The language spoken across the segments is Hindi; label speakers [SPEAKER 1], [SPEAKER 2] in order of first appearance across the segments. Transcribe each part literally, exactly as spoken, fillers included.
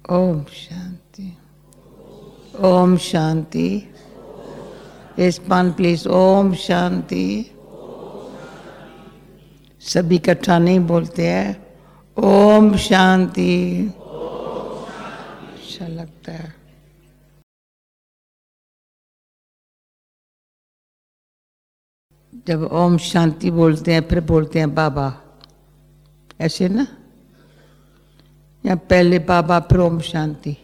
[SPEAKER 1] ओम शांति, ओम शांति। Respond please. ओम शांति। सभी इकट्ठा नहीं बोलते हैं। ओम शांति। अच्छा लगता है। जब ओम शांति बोलते हैं फिर बोलते हैं बाबा, ऐसे ना, या पहले बाबा फिर ओम शांति।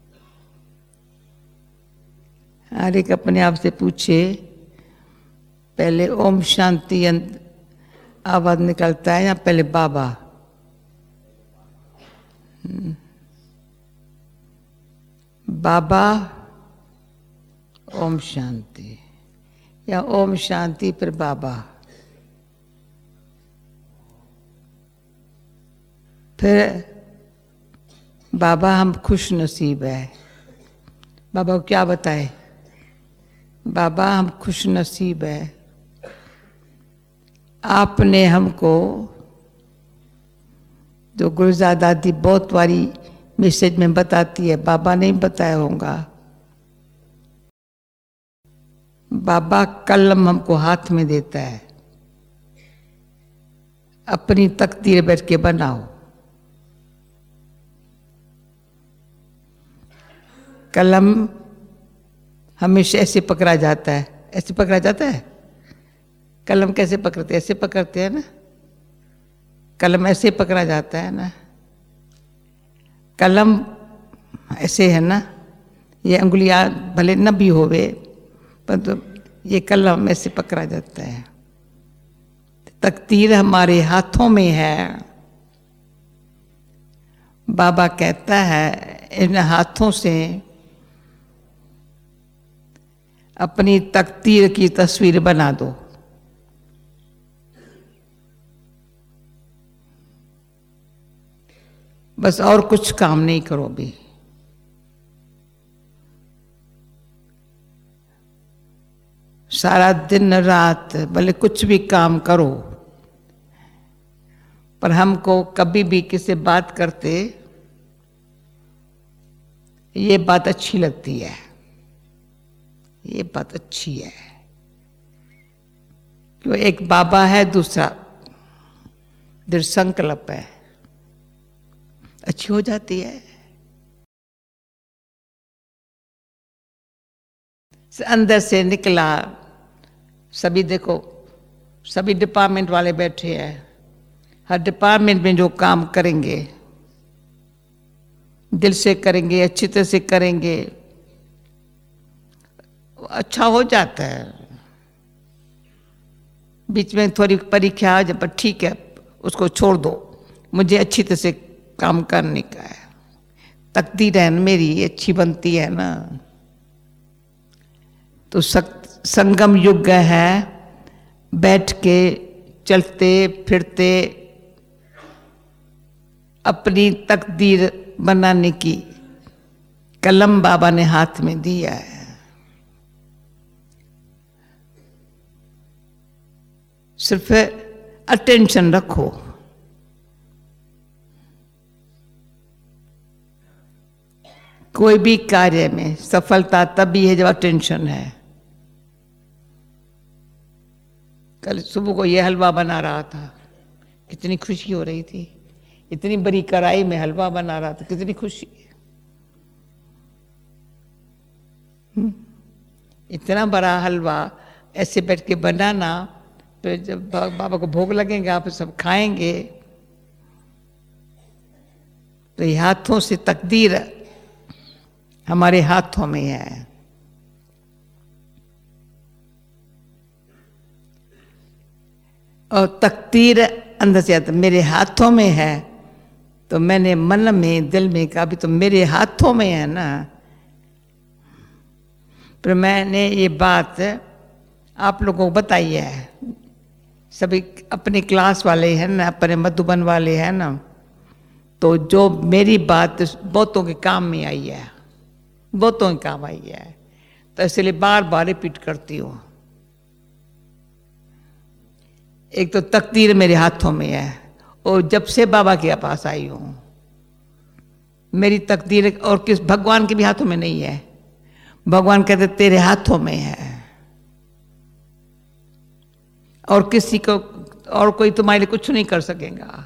[SPEAKER 1] हर एक अपने आप से पूछे, पहले ओम शांति आवाज निकलता है या पहले बाबा? बाबा ओम शांति, या ओम शांति फिर बाबा? फिर बाबा हम खुश नसीब है। बाबा को क्या बताए? बाबा हम खुश नसीब है, आपने हमको, जो गुरुजा दादी बहुत बारी मैसेज में बताती है, बाबा नहीं बताया होगा। बाबा कलम हमको हाथ में देता है, अपनी तकदीर बैठ के बनाओ। कलम हमेशा ऐसे पकड़ा जाता है, ऐसे पकड़ा जाता है। कलम कैसे पकड़ते हैं? ऐसे पकड़ते हैं ना। कलम ऐसे पकड़ा जाता है ना। कलम ऐसे है ना, ये अंगुलियां भले न भी होवे, पर तो ये कलम ऐसे पकड़ा जाता है। तकदीर हमारे हाथों में है। बाबा कहता है इन हाथों से अपनी तकदीर की तस्वीर बना दो। बस और कुछ काम नहीं करो भी। सारा दिन रात भले कुछ भी काम करो, पर हमको कभी भी किसी बात करते ये बात अच्छी लगती है, ये बात अच्छी है। क्यों? एक बाबा है, दूसरा दृढ़ संकल्प है, अच्छी हो जाती है। अंदर से निकला। सभी देखो, सभी डिपार्टमेंट वाले बैठे हैं, हर डिपार्टमेंट में जो काम करेंगे दिल से करेंगे, अच्छी तरह से करेंगे, अच्छा हो जाता है। बीच में थोड़ी परीक्षा आ जाए, पर ठीक है, उसको छोड़ दो, मुझे अच्छी तरह से काम करने का है। तकदीर है मेरी अच्छी बनती है ना। तो संगम युग है, बैठ के चलते फिरते अपनी तकदीर बनाने की कलम बाबा ने हाथ में दिया है। सिर्फ अटेंशन रखो। कोई भी कार्य में सफलता तभी है जब अटेंशन है। कल सुबह को ये हलवा बना रहा था, कितनी खुशी हो रही थी। इतनी बड़ी कढ़ाई में हलवा बना रहा था, कितनी खुशी। इतना बड़ा हलवा ऐसे बैठ के बनाना, तो जब बाबा को भोग लगेंगे आप सब खाएंगे। तो ये हाथों से तकदीर हमारे हाथों में है। और तकदीर अंदर से आता, मेरे हाथों में है। तो मैंने मन में दिल में कहा भी तो मेरे हाथों में है ना। पर मैंने ये बात आप लोगों को बताई है। सभी अपनी क्लास वाले हैं ना, अपने मधुबन वाले हैं ना, तो जो मेरी बात बहुतों के काम में आई है, बहुतों के काम आई है, तो इसलिए बार बार रिपीट करती हूँ। एक तो तकदीर मेरे हाथों में है, और जब से बाबा के पास आई हूँ मेरी तकदीर और किस भगवान के भी हाथों में नहीं है। भगवान कहते तेरे हाथों में है, और किसी को और कोई तुम्हारे लिए कुछ नहीं कर सकेगा,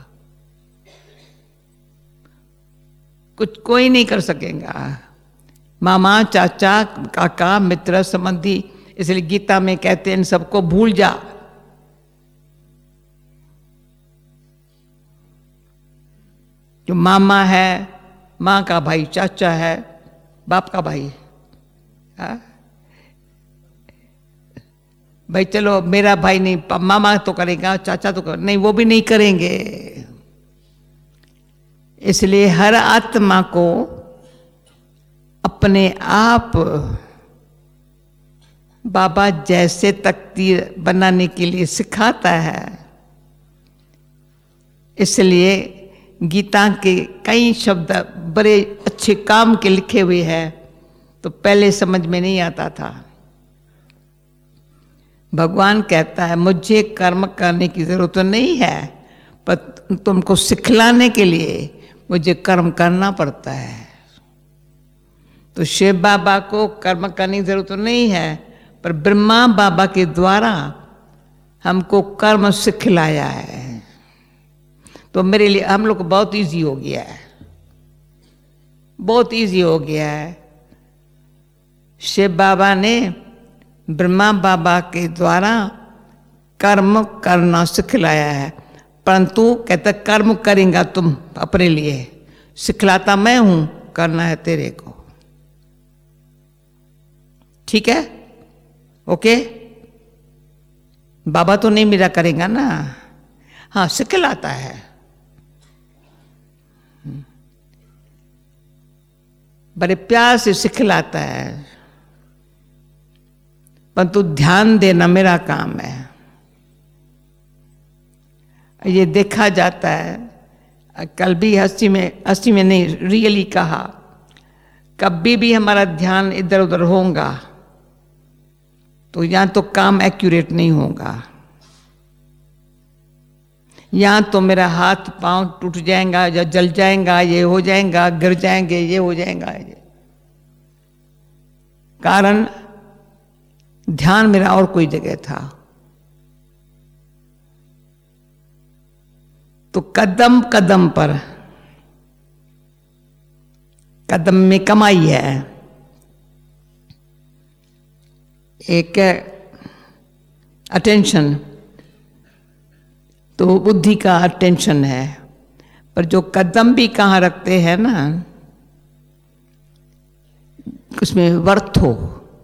[SPEAKER 1] कुछ कोई नहीं कर सकेगा। मामा, चाचा, काका, मित्र, संबंधी, इसलिए गीता में कहते हैं इन सबको भूल जा। जो मामा है, माँ का भाई, चाचा है, बाप का भाई, हाँ? भाई चलो मेरा भाई नहीं, मामा तो करेगा, चाचा तो कर, नहीं वो भी नहीं करेंगे। इसलिए हर आत्मा को अपने आप बाबा जैसे तकदीर बनाने के लिए सिखाता है। इसलिए गीता के कई शब्द बड़े अच्छे काम के लिखे हुए हैं, तो पहले समझ में नहीं आता था। भगवान कहता है मुझे कर्म करने की जरूरत नहीं है, पर तुमको सिखलाने के लिए मुझे कर्म करना पड़ता है। तो शिव बाबा को कर्म करने की जरूरत नहीं है, पर ब्रह्मा बाबा के द्वारा हमको कर्म सिखलाया है। तो मेरे लिए हम लोग को बहुत इजी हो गया है, बहुत इजी हो गया है। शिव बाबा ने ब्रह्मा बाबा के द्वारा कर्म करना सिखलाया है, परंतु कहता कर्म करेंगा तुम अपने लिए, सिखलाता मैं हूं, करना है तेरे को। ठीक है, ओके। बाबा तो नहीं मेरा करेगा ना, हाँ सिखलाता है। बड़े प्यार से सिखलाता है, परंतु ध्यान देना मेरा काम है। ये देखा जाता है, कल भी हंसी में हंसी में नहीं रियली कहा, कभी भी हमारा ध्यान इधर उधर होगा तो यहाँ तो काम एक्यूरेट नहीं होगा, यहाँ तो मेरा हाथ पांव टूट जाएगा या जल जाएगा, ये हो जाएगा, गिर जाएंगे, ये हो जाएगा। ये कारण ध्यान मेरा और कोई जगह था। तो कदम कदम पर, कदम में कमाई है। एक अटेंशन तो बुद्धि का अटेंशन है, पर जो कदम भी कहाँ रखते हैं ना, उसमें वर्थ हो,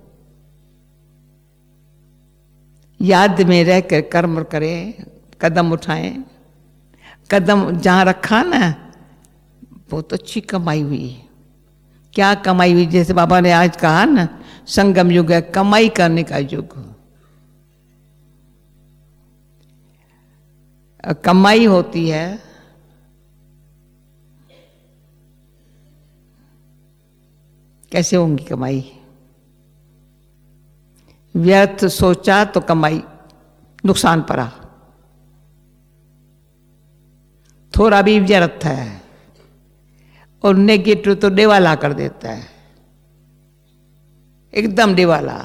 [SPEAKER 1] याद में रहकर कर्म करें, कदम उठाएं। कदम जहाँ रखा ना, बहुत अच्छी कमाई हुई। क्या कमाई हुई? जैसे बाबा ने आज कहा ना, संगम युग है, कमाई करने का युग। कमाई होती है कैसे होंगी कमाई? व्यर्थ सोचा तो कमाई नुकसान पड़ा, थोड़ा भी व्यर्थ है, और नेगेटिव तो डिवाला कर देता है, एकदम डिवाला।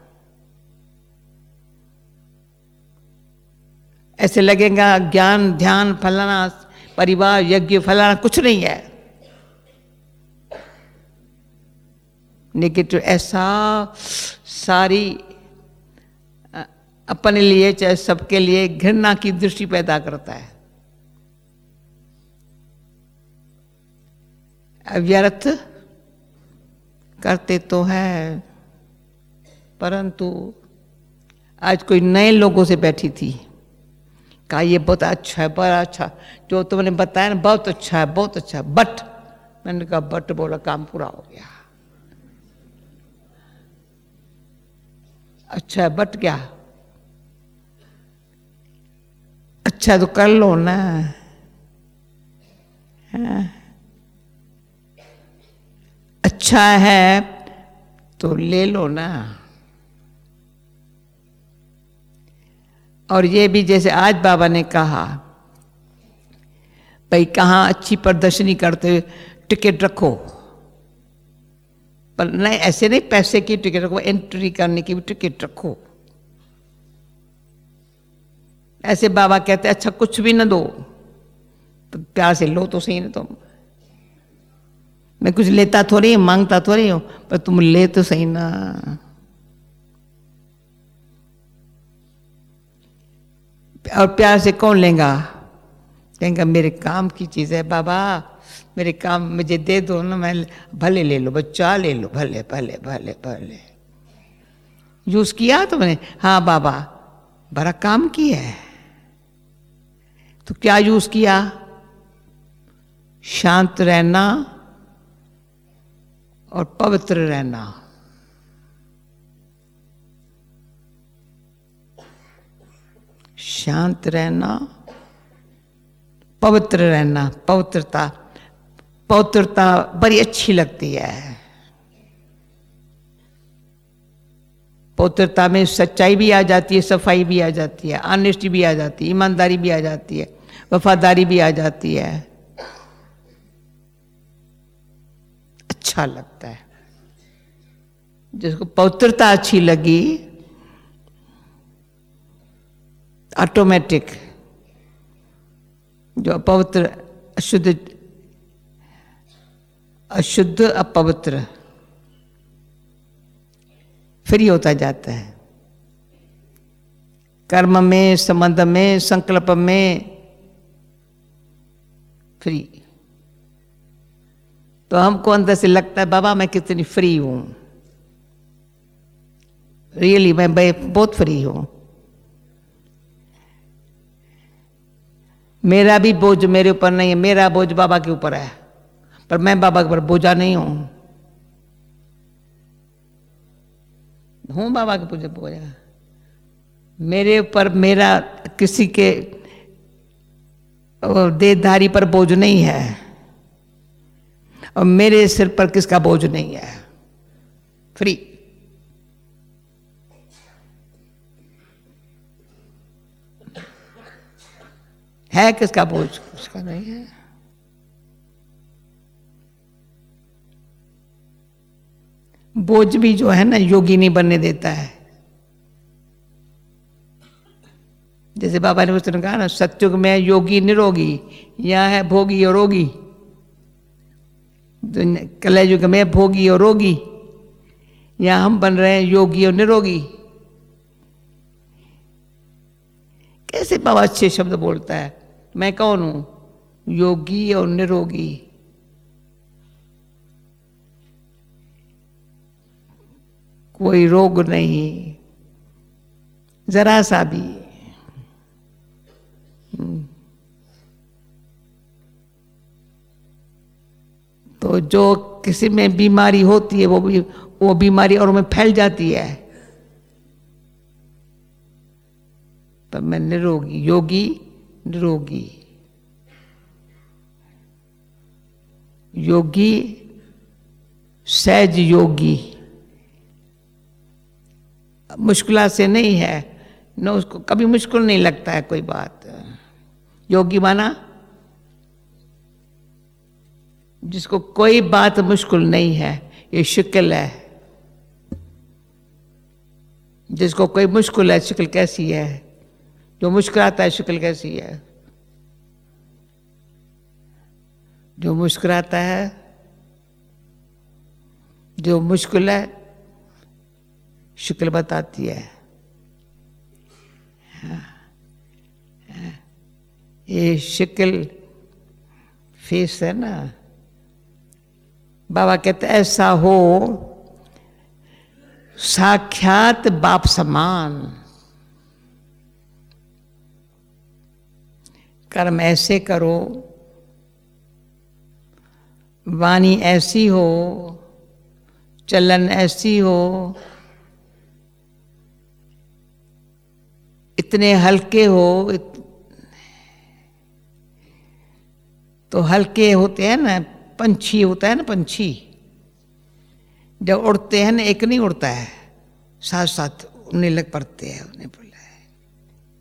[SPEAKER 1] ऐसे लगेगा ज्ञान ध्यान फलाना परिवार यज्ञ फलाना कुछ नहीं है। नेगेटिव ऐसा सारी अपने लिए चाहे सबके लिए घृणा की दृष्टि पैदा करता है। व्यर्थ करते तो है, परंतु आज कोई नए लोगों से बैठी थी, कहा ये बहुत अच्छा है, बड़ा अच्छा, जो तुमने बताया ना बहुत अच्छा है, बहुत अच्छा है, बट मैंने कहा बट बोला काम पूरा हो गया। अच्छा है बट क्या? अच्छा तो कर लो ना। हाँ। अच्छा है तो ले लो ना। और ये भी जैसे आज बाबा ने कहा, भाई कहाँ अच्छी प्रदर्शनी करते, टिकट रखो, पर नहीं ऐसे नहीं पैसे की टिकट रखो, एंट्री करने की भी टिकट रखो। ऐसे बाबा कहते अच्छा कुछ भी न दो, तो प्यार से लो तो सही ना तुम। मैं कुछ लेता थोड़ी, मांगता थोड़ी हूं, पर तुम ले तो सही ना। और प्यार से कौन लेगा? कहेंगे मेरे काम की चीज है बाबा, मेरे काम मुझे दे दो ना, मैं भले ले लो बच्चा, ले लो, भले भले भले भले। यूज किया तुमने? हाँ बाबा, बड़ा काम किया है। तो क्या यूज किया? शांत रहना और पवित्र रहना। शांत रहना, पवित्र रहना। पवित्रता, पवित्रता बड़ी अच्छी लगती है। पवित्रता में सच्चाई भी आ जाती है, सफाई भी आ जाती है, ऑनेस्टी भी आ जाती है, ईमानदारी भी आ जाती है, वफादारी भी आ जाती है। अच्छा लगता है। जिसको पवित्रता अच्छी लगी, ऑटोमेटिक जो अपवित्र, अशुद्ध, अशुद्ध अपवित्र फ्री होता जाता है। कर्म में, संबंध में, संकल्प में फ्री। तो हमको अंदर से लगता है बाबा मैं कितनी फ्री हूं। रियली मैं बहुत फ्री हूं। मेरा भी बोझ मेरे ऊपर नहीं है, मेरा बोझ बाबा के ऊपर है, पर मैं बाबा के ऊपर बोझा नहीं हूं। हूं बाबा के पूजे बोझा। मेरे ऊपर मेरा किसी के देहधारी पर बोझ नहीं है, और मेरे सिर पर किसका बोझ नहीं है। फ्री। है किसका बोझ? किसका नहीं है। बोझ भी जो है ना योगी नहीं बनने देता है। जैसे बाबा ने उसने कहा ना, सत्युग में योगी निरोगी, यहां है भोगी और रोगी। कलयुग में भोगी और रोगी, यहां हम बन रहे हैं योगी और निरोगी। कैसे बाबा अच्छे शब्द बोलता है। मैं कौन हूं? योगी और निरोगी। कोई रोग नहीं, जरा सा भी। तो जो किसी में बीमारी होती है, वो भी वो बीमारी और में फैल जाती है। पर मैं निरोगी, योगी निरोगी। योगी सहज योगी, मुश्किल से नहीं है न, उसको कभी मुश्किल नहीं लगता है कोई बात। योगी माना जिसको कोई बात मुश्किल नहीं है, ये शिकल है। जिसको कोई मुश्किल है, शिकल कैसी है? जो मुस्कुराता है शिकल कैसी है? जो मुस्कुराता है, जो मुश्किल है, शिकल बताती है। ये शिकल फेस है ना। बाबा कहते ऐसा हो साक्षात बाप समान। कर्म ऐसे करो, वाणी ऐसी हो, चलन ऐसी हो, इतने हल्के हो। इत... तो हल्के होते हैं ना, पंछी होता है ना, पंछी जब उड़ते हैं ना, एक नहीं उड़ता है, साथ साथ उड़ने लग पड़ते हैं। उन्हें बोला है,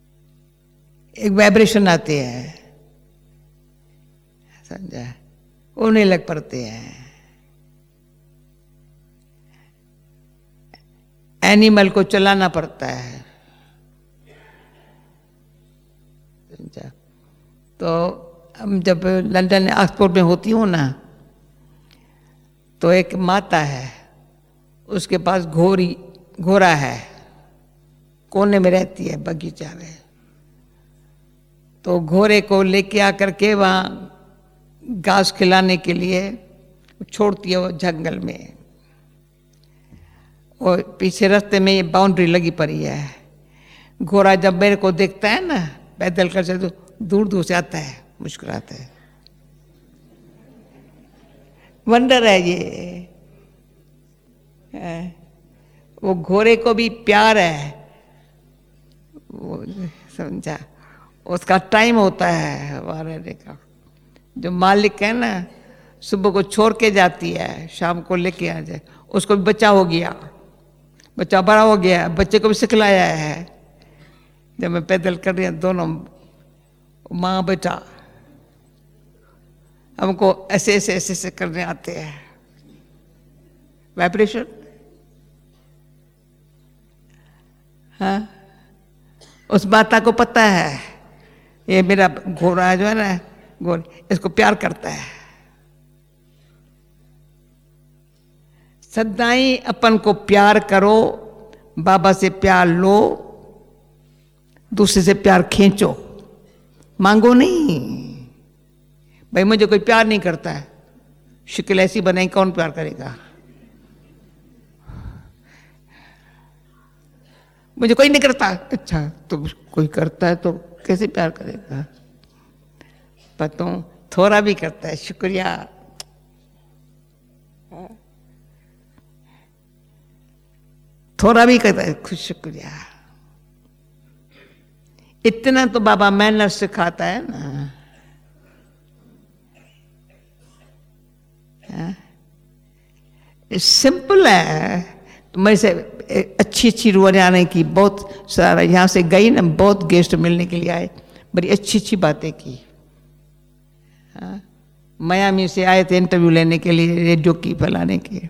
[SPEAKER 1] एक वाइब्रेशन आते हैं, समझा? उन्हें लग पड़ते हैं। एनिमल को चलाना पड़ता है। तो हम जब लंदन ऑक्सफोर्ड में होती हूँ ना, तो एक माता है, उसके पास घोड़ी घोड़ा है, कोने में रहती है बगीचा में। तो घोड़े को लेके आकर के वहाँ घास खिलाने के लिए छोड़ती है वो जंगल में। और पीछे रास्ते में ये बाउंड्री लगी पड़ी है। घोड़ा जब मेरे को देखता है ना पैदल कर से, तो दूर दूर से आता है, मुस्कुराता है। वंडर है ये। वो घोड़े को भी प्यार है, वो समझा, उसका टाइम होता है वहाँ रहने का। जो मालिक है ना, सुबह को छोड़ के जाती है, शाम को लेके आ जाए। उसको भी बच्चा हो गया, बच्चा बड़ा हो गया, बच्चे को भी सिखलाया है। जब मैं पैदल कर रही हूँ, दोनों माँ बेटा हमको ऐसे ऐसे ऐसे ऐसे करने आते हैं। वाइब्रेशन, हाँ, उस माता को पता है ये मेरा घोड़ा जो है ना, घोड़े, इसको प्यार करता है। सदाई अपन को प्यार करो, बाबा से प्यार लो, दूसरे से प्यार खींचो, मांगो नहीं। भाई मुझे कोई प्यार नहीं करता है, शक्ल ऐसी बनाई, कौन प्यार करेगा? मुझे कोई नहीं करता। अच्छा, तो कोई करता है तो कैसे प्यार करेगा? पता थोड़ा भी करता है, शुक्रिया। थोड़ा भी करता है, खुश, शुक्रिया। इतना तो बाबा मैनर सिखाता है ना। सिंपल है। तो मैं से अच्छी अच्छी रुआने आने की बहुत सारा, यहाँ से गई ना, बहुत गेस्ट मिलने के लिए आए, बड़ी अच्छी अच्छी बातें की। हाँ, मियामी से आए थे इंटरव्यू लेने के लिए, रेडियो की फैलाने के।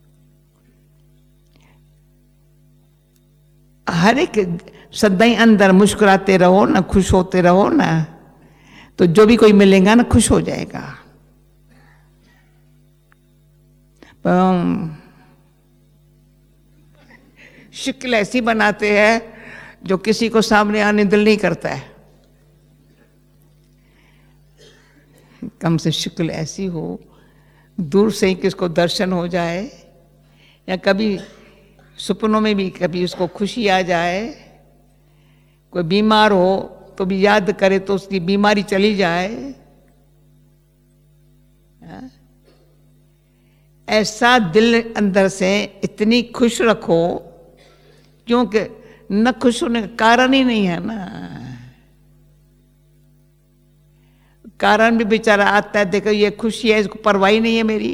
[SPEAKER 1] हर एक सदाई अंदर मुस्कुराते रहो ना, खुश होते रहो ना, तो जो भी कोई मिलेगा ना खुश हो जाएगा। शक्ल ऐसी बनाते हैं जो किसी को सामने आने दिल नहीं करता है। कम से शक्ल ऐसी हो, दूर से ही किसको दर्शन हो जाए, या कभी सपनों में भी कभी उसको खुशी आ जाए। कोई बीमार हो तो भी याद करे तो उसकी बीमारी चली जाए। ऐसा दिल अंदर से इतनी खुश रखो, क्योंकि न खुश होने का कारण ही नहीं है ना। कारण भी बेचारा आता है, देखो ये खुशी है, इसको परवाह नहीं है मेरी,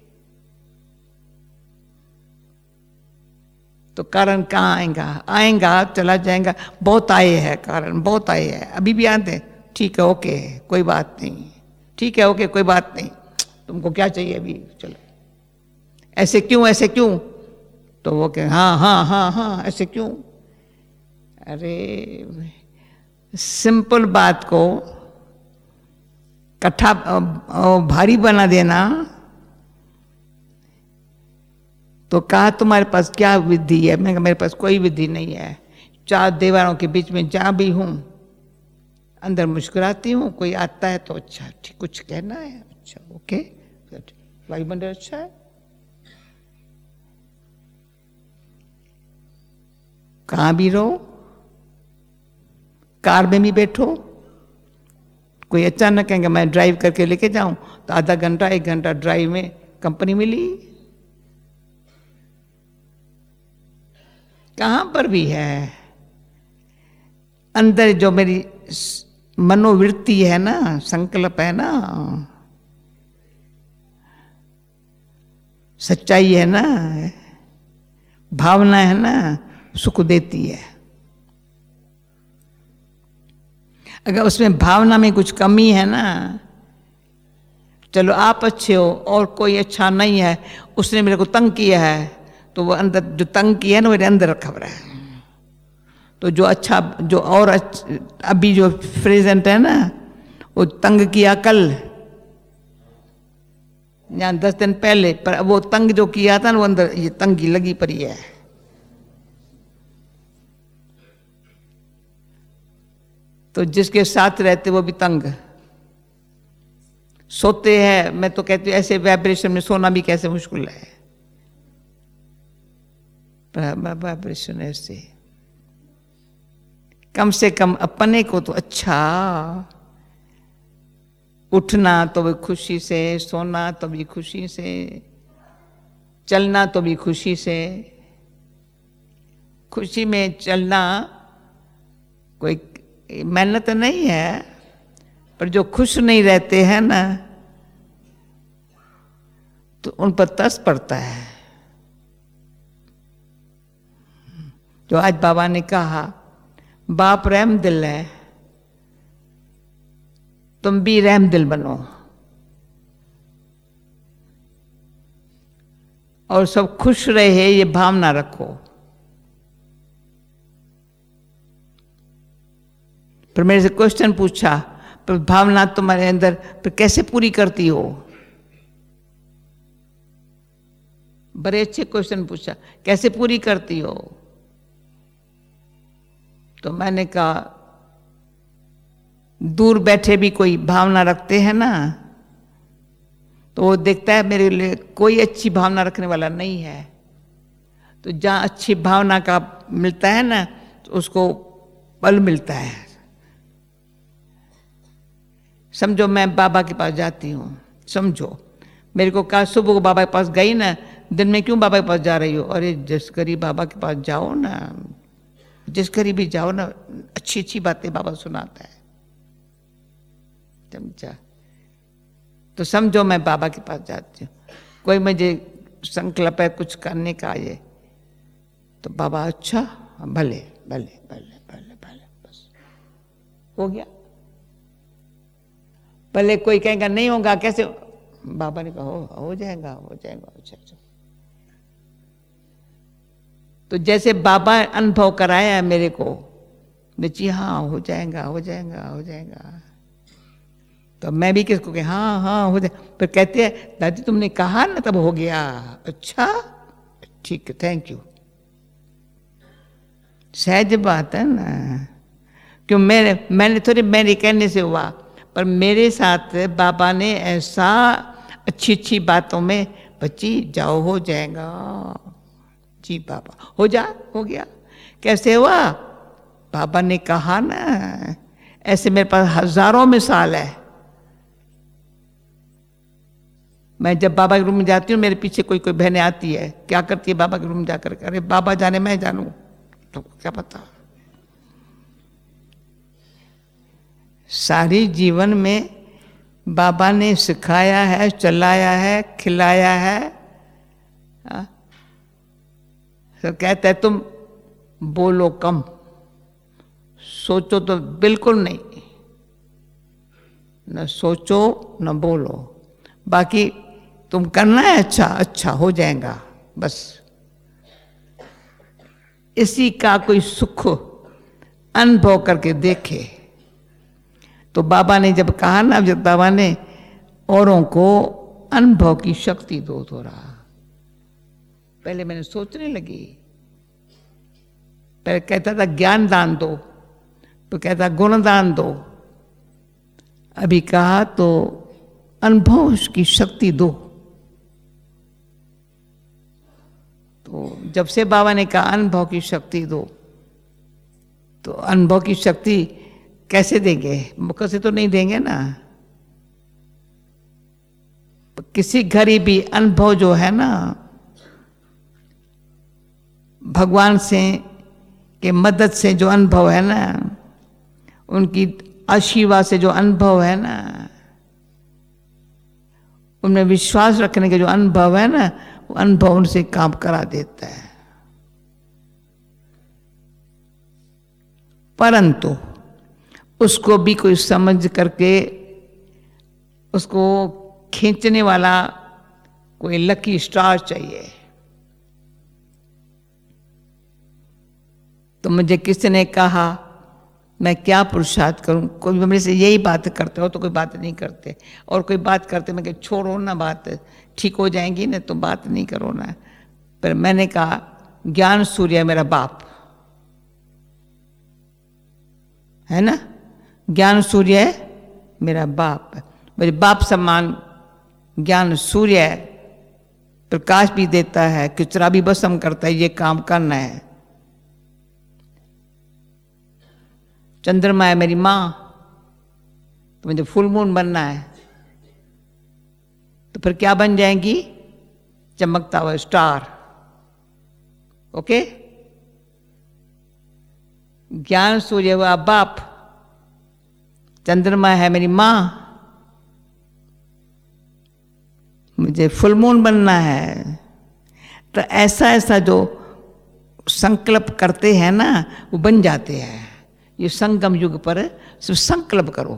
[SPEAKER 1] तो कारण कहाँ आएगा? आएगा, चला जाएगा। बहुत आए हैं कारण, बहुत आए हैं, अभी भी आते हैं। ठीक है, ओके, कोई बात नहीं, ठीक है, ओके, कोई बात नहीं, तुमको क्या चाहिए अभी, चलो। ऐसे क्यों, ऐसे क्यों? तो वो कहे हाँ हाँ हाँ हाँ, ऐसे क्यों? अरे सिंपल बात को कट्ठा भारी बना देना। तो कहा तुम्हारे पास क्या विधि है? मैं कहा मेरे पास कोई विधि नहीं है। चार दीवारों के बीच में जहाँ भी हूँ, अंदर मुस्कुराती हूँ। कोई आता है तो अच्छा, ठीक, कुछ कहना है, अच्छा, ओके, वायुमंडल अच्छा है। कहाँ भी रहो, कार में भी बैठो, कोई अचानक कहेंगे मैं ड्राइव करके लेके जाऊं, तो आधा घंटा एक घंटा ड्राइव में कंपनी मिली। कहाँ पर भी है अंदर जो मेरी मनोवृत्ति है ना, संकल्प है ना, सच्चाई है ना, भावना है ना, सुख देती है। अगर उसमें भावना में कुछ कमी है ना, चलो आप अच्छे हो और कोई अच्छा नहीं है, उसने मेरे को तंग किया है, तो वो अंदर जो तंग किया है ना मेरे अंदर रखा हुआ है। तो जो अच्छा जो और अच्छा, अभी जो प्रेजेंट है ना, वो तंग किया कल या दस दिन पहले, पर वो तंग जो किया था ना वो अंदर ये तंगी लगी पड़ी है। तो जिसके साथ रहते वो भी तंग सोते हैं। मैं तो कहती हूँ ऐसे वाइब्रेशन में सोना भी कैसे मुश्किल है, वाइब्रेशन ऐसे। कम से कम अपने को तो अच्छा, उठना तो भी खुशी से, सोना तो भी खुशी से, चलना तो भी खुशी से। खुशी में चलना कोई मेहनत नहीं है, पर जो खुश नहीं रहते हैं ना तो उन पर तरस पड़ता है। जो आज बाबा ने कहा बाप रहम दिल है, तुम भी रहम दिल बनो और सब खुश रहे ये भावना रखो। पर मेरे से क्वेश्चन पूछा, पर भावना तुम्हारे अंदर पर कैसे पूरी करती हो? बड़े अच्छे क्वेश्चन पूछा, कैसे पूरी करती हो? तो मैंने कहा दूर बैठे भी कोई भावना रखते हैं ना, तो वो देखता है मेरे लिए कोई अच्छी भावना रखने वाला नहीं है। तो जहां अच्छी भावना का मिलता है ना तो उसको बल मिलता है। समझो मैं बाबा के पास जाती हूँ, समझो मेरे को कहा सुबह को बाबा के पास गई ना, दिन में क्यों बाबा के पास जा रही हो? अरे जिस करीब बाबा के पास जाओ ना, जिस करीब भी जाओ ना, अच्छी अच्छी बातें बाबा सुनाता है, समझा? तो समझो मैं बाबा के पास जाती हूँ, कोई मुझे संकल्प है कुछ करने का, ये तो बाबा अच्छा भले भले भले भले भले बस हो गया। भले कोई कहेगा नहीं होगा, कैसे? बाबा ने कहा हो, हो जाएगा हो जाएगा अच्छा अच्छा। तो जैसे बाबा अनुभव कराया है मेरे को, जी हाँ हो जाएगा हो जाएगा हो जाएगा, तो मैं भी किसको कह हाँ हाँ हो जाए। पर कहते हैं दादी तुमने कहा ना तब हो गया। अच्छा ठीक है थैंक यू। सहज बात है ना, क्यों मैंने मैंने थोड़ी मेरे कहने से हुआ, पर मेरे साथ बाबा ने ऐसा अच्छी अच्छी बातों में बच्ची जाओ हो जाएगा, जी बाबा हो जा हो गया। कैसे हुआ? बाबा ने कहा ना। ऐसे मेरे पास हजारों मिसाल है। मैं जब बाबा के रूम में जाती हूँ, मेरे पीछे कोई कोई बहनें आती है, क्या करती है बाबा के रूम में जाकर? अरे बाबा जाने मैं जानू तो क्या पता। सारी जीवन में बाबा ने सिखाया है, चलाया है, खिलाया है। हाँ? तो कहता है तुम बोलो कम, सोचो तो बिल्कुल नहीं, न सोचो न बोलो, बाकी तुम करना है अच्छा अच्छा हो जाएगा बस। इसी का कोई सुख अनुभव करके देखे। तो बाबा ने जब कहा ना, जब बाबा ने औरों को अनुभव की शक्ति दो थोड़ा, पहले मैंने सोचने लगी, पहले कहता था ज्ञान दान दो, तो कहता गुण दान दो, अभी कहा तो अनुभव की शक्ति दो। तो जब से बाबा ने कहा अनुभव की शक्ति दो, तो अनुभव की शक्ति कैसे देंगे? मुख से तो नहीं देंगे ना। किसी घड़ी भी अनुभव जो है ना, भगवान से के मदद से जो अनुभव है ना, उनकी आशीर्वाद से जो अनुभव है ना, उनमें विश्वास रखने के जो अनुभव है ना, वो अनुभव उनसे काम करा देता है। परंतु उसको भी कोई समझ करके उसको खींचने वाला कोई लकी स्टार चाहिए। तो मुझे किसी ने कहा मैं क्या पुरुषार्थ करूं, कोई मेरे से यही बात करते हो तो कोई बात नहीं करते, और कोई बात करते मैं कि छोड़ो ना, बात ठीक हो जाएंगी ना, तो बात नहीं करो ना। पर मैंने कहा ज्ञान सूर्य मेरा बाप है ना, ज्ञान सूर्य मेरा बाप, मेरे बाप समान ज्ञान सूर्य प्रकाश भी देता है, किचरा भी भस्म करता है, ये काम करना है। चंद्रमा है मेरी माँ, तो मुझे फुल मून बनना है, तो फिर क्या बन जाएंगी, चमकता हुआ स्टार। ओके, ज्ञान सूर्य हुआ बाप, चंद्रमा है मेरी माँ, मुझे फुल मून बनना है। तो ऐसा ऐसा जो संकल्प करते हैं ना वो बन जाते हैं। ये संगम युग पर सिर्फ संकल्प करो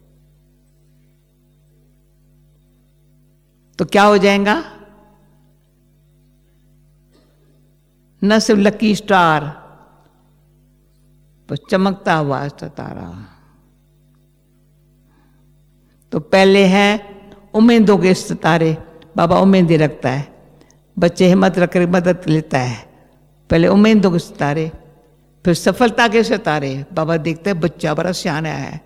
[SPEAKER 1] तो क्या हो जाएगा, न सिर्फ लकी स्टार पर चमकता हुआ तारा। तो पहले है उम्मीदों के सितारे, बाबा उम्मीदें रखता है, बच्चे हिम्मत रखकर मदद लेता है। पहले उम्मीदों के सितारे, फिर सफलता के सितारे। बाबा देखते हैं बच्चा बड़ा सियाना है,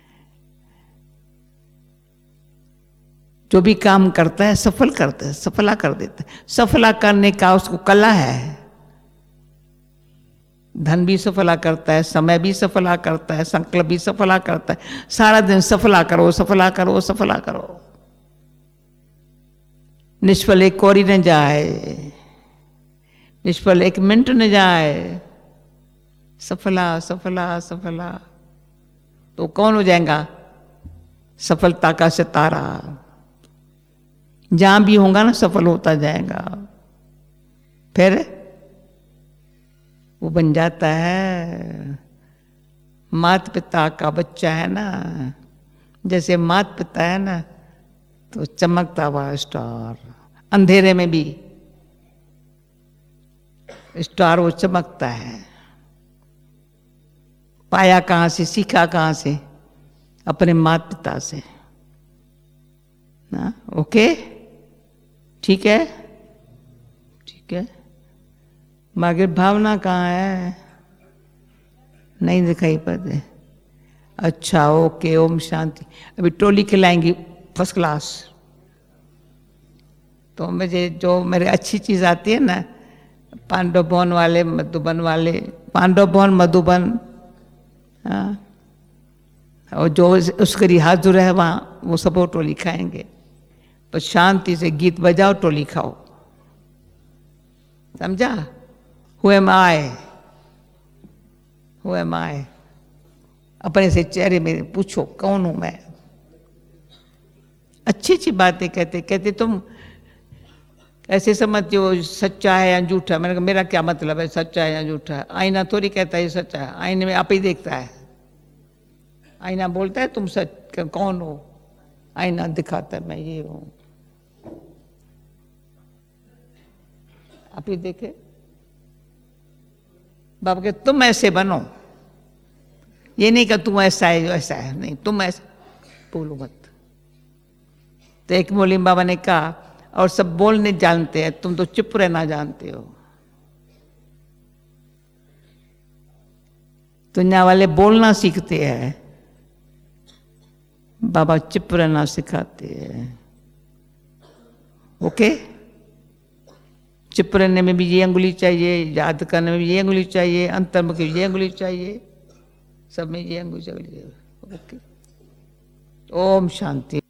[SPEAKER 1] जो भी काम करता है सफल करता है, सफला कर देता है। सफला करने का उसको कला है, धन भी सफला करता है, समय भी सफला करता है, संकल्प भी सफला करता है। सारा दिन सफला करो, सफला करो, सफला करो। निष्फल एक कौड़ी न जाए, निष्फल एक मिनट न जाए, सफला सफला सफला। तो कौन हो जाएगा, सफलता का सितारा। जहां भी होगा ना सफल होता जाएगा, फिर वो बन जाता है माता पिता का बच्चा है ना। जैसे माता पिता है ना तो चमकता हुआ स्टार, अंधेरे में भी स्टार वो चमकता है। पाया कहाँ से, सीखा कहाँ से, अपने माता पिता से ना। ओके, ठीक है, ठीक है। मगर भावना कहाँ है, नहीं दिखाई पड़ते। अच्छा, ओके, ओम शांति। अभी टोली खिलाएंगी फर्स्ट क्लास। तो मुझे जो मेरे अच्छी चीज आती है ना, पांडव भवन वाले, मधुबन वाले, पांडव भवन मधुबन, हाँ, और जो उसके रिहाजुर है वहाँ, वो सब वो टोली खाएंगे। पर शांति से गीत बजाओ, टोली खाओ, समझा? Who am I? Who am I? अपने से चेहरे में पूछो कौन हूं मैं। अच्छी अच्छी बातें कहते कहते तुम ऐसे समझते हो सच्चा है या झूठा। मैंने कहा मेरा क्या मतलब है सच्चा है या झूठा। आईना थोड़ी कहता है सच्चा है, आईने में आप ही देखता है। आईना बोलता है तुम सच कौन हो, आईना दिखाता है मैं ये हूं। आप ही देखे। बाबा के तुम ऐसे बनो, ये नहीं कि तुम ऐसा है जो ऐसा है, नहीं, तुम ऐसा बोलो मत। तो एक मोलिम बाबा ने कहा और सब बोलने जानते हैं, तुम तो चुप रहना जानते हो। दुनिया वाले बोलना सीखते हैं, बाबा चुप रहना सिखाते हैं। ओके, चुप रहने में भी ये अंगुली चाहिए, याद करने में भी ये अंगुली चाहिए, अंतर्मुखी ये अंगुली चाहिए, सब में ये अंगुली चाहिए। ओके, ओम शांति।